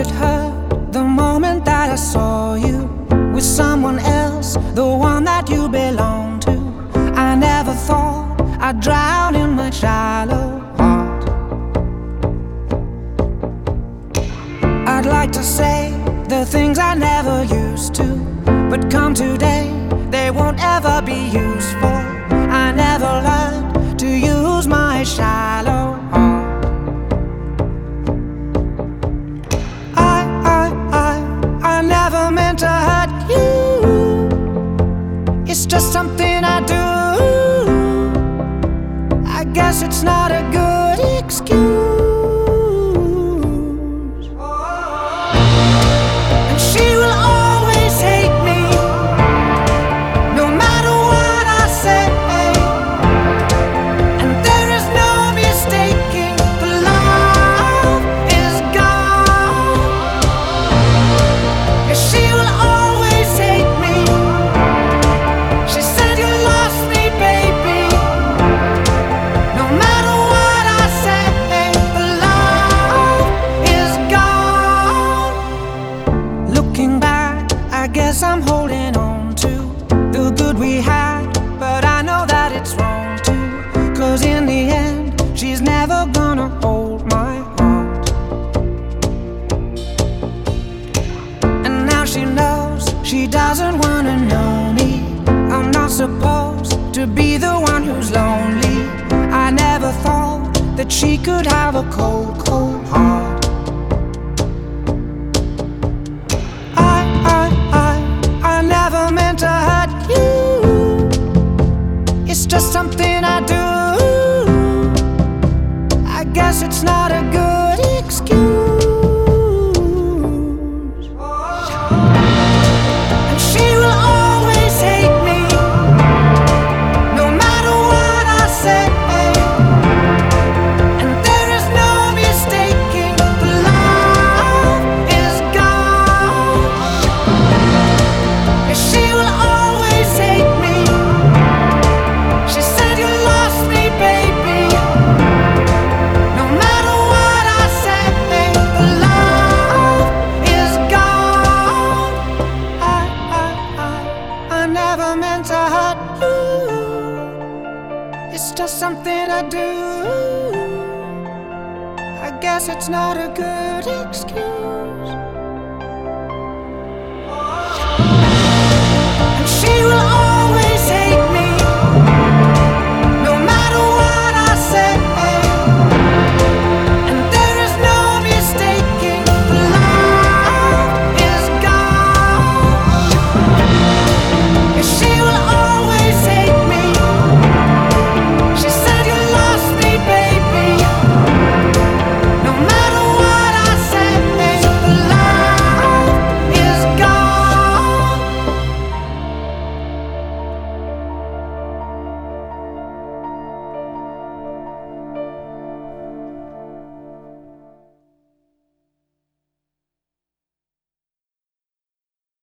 it hurt the moment that I saw you with someone else, the one that you belong to. I never thought I'd drown in my shallow heart. I'd like to say the things I never used to, but come today, they won't ever be useful. I never learned to use my shallow heart. I never meant to hurt you. It's just something I do. I guess it's not a good excuse. And she will always hate me, no matter what I say. And there is no mistaking, the love is gone. And she will always hate me. She said you lost me, baby. No matter what I say, the love is gone. Looking back, I guess I'm holding on to the good we had, but I know that it's wrong too. 'Cause in the end, she's never gonna hold my heart. And now she knows she doesn't wanna know me. I'm not supposed to be the one who's lonely. I never thought that she could have a cold, cold heart. I never meant to hurt you. It's just something I do. I guess it's not a good excuse. And she will always hate me, no matter what I say. And there is no mistaking, the love is gone. And she will always hate me. She said you lost me, baby. No matter what I say, the love is gone. I never meant to hurt you. It's just something I do. I guess it's not a good excuse.